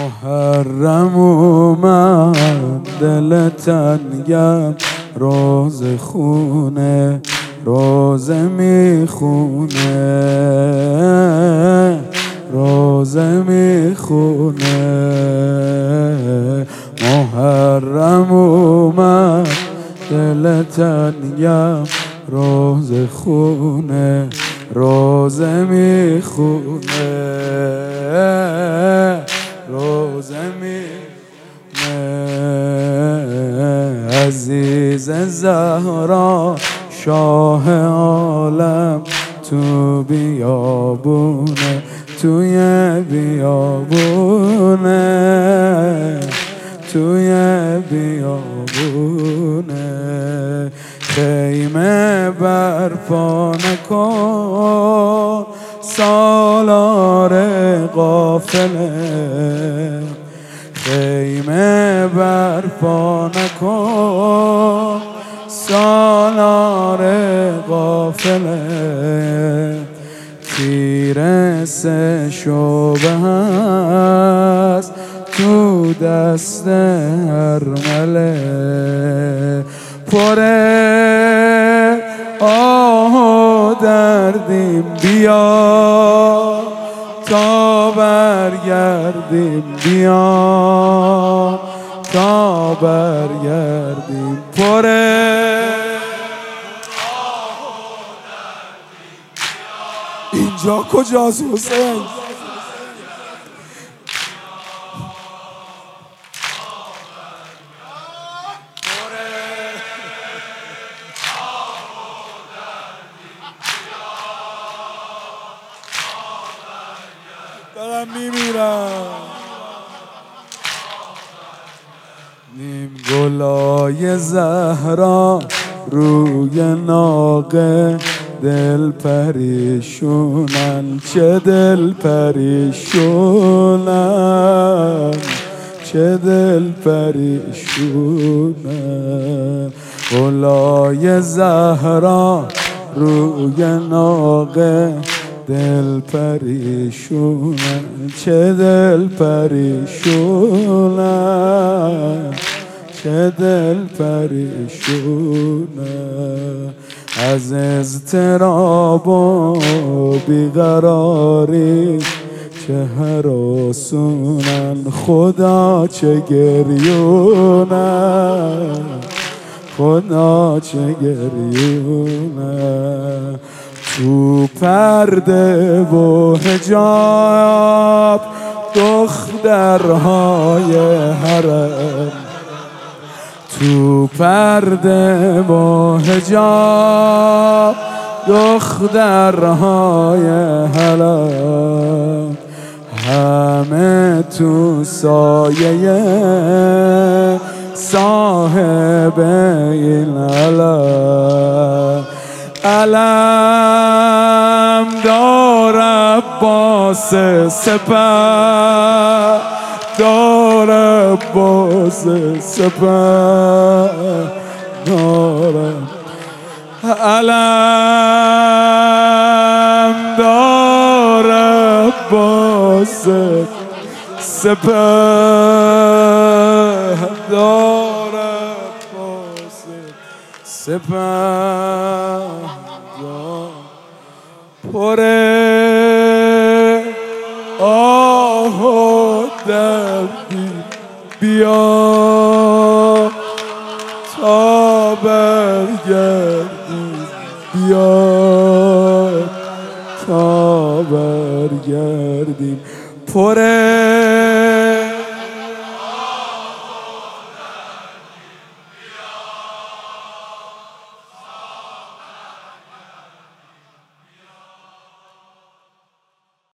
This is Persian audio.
محرم اومد دل تنگم روز خونه روزه میخونه روزه میخونه محرم اومد دل تنگم روز خونه روزه میخونه روزه میخونه عزیز زهرا شاه عالم تو بیابونه توی بیابونه توی بیابونه خیمه برپا نکن سالار قافله خیمه برپا نکن سالار قافله تیر سه شعبه هست تو دست ارمله پر آه و دردیم بیا تا برگردیم بیا تا برگردیم پر اینجا کجاست حسین؟ دارم میمیرم نیم گلای زهرا روی ناقه دل پریشونن چه دل پریشونن چه دل پریشونن گلای زهرا روی ناقه دل پریشونن چه دل پریشونن چه دل پریشونن از اضطراب و بیقراری چه هراسونن خدا چه گریونن خدا چه گریونن تو پرده و حجاب دخترهای حرم تو پرده و حجاب دخترهای حرم همه تو سایه صاحب این علم علم دار عباس سپه دار عباس سپه دار علم دار عباس سپه دار عباس سپه پر آه و دردی بیا تا برگردیم بیا تا برگردیم پر